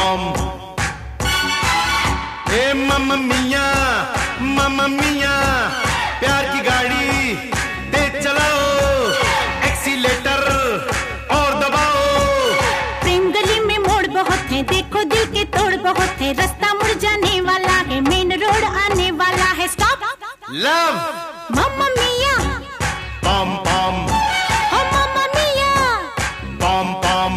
पॉम। ए मम्मा मिया प्यार की गाड़ी तेज चलाओ, एक्सीलेटर और दबाओ। प्रेम गली में मोड़ बहुत है, देखो दिल के तोड़ बहुत है, रास्ता मुड़ जाने वाला है, मेन रोड आने वाला है। स्टॉप लव मम्मा mia pom pom, oh mamma mia pom पॉम।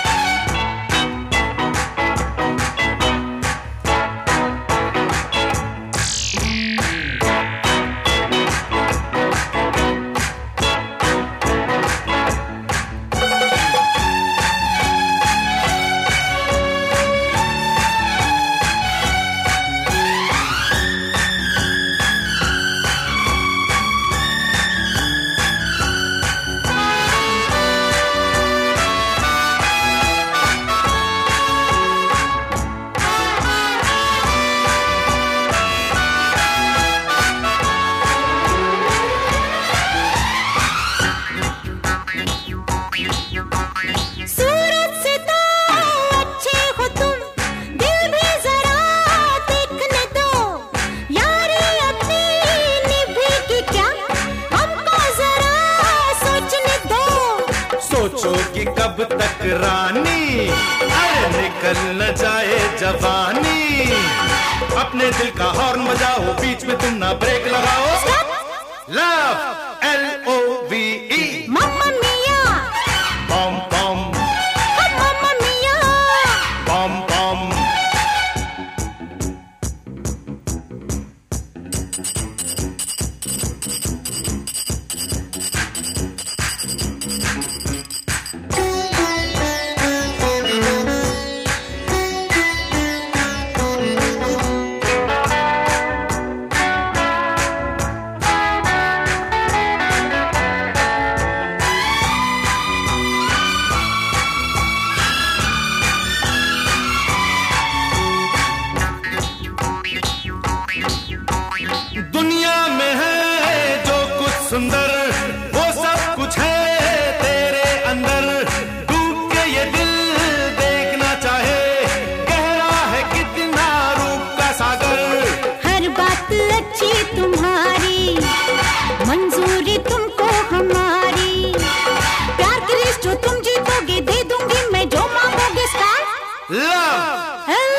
सूरत से तो अच्छे हो तुम, दिल भी जरा देखने दो, यारी अपनी निभेगी क्या, हमको जरा सोचने दो। सोचोगी कब तक रानी, अरे निकल न जाए जवानी। अपने दिल का हॉर्न बजाओ, बीच में तुम ना ब्रेक लगाओ। Love LOVE mamma mia pom pom, oh mamma mia pom pom. दुनिया में है जो कुछ सुंदर, वो सब कुछ है तेरे अंदर। डूब के ये दिल देखना चाहे, गहरा है कितना रूप का सागर। हर बात अच्छी तुम्हारी, मंजूरी तुमको हमारी, प्यार की रेस जो तुम जीतोगे दे दूंगी मैं जो मांगोगे। Star love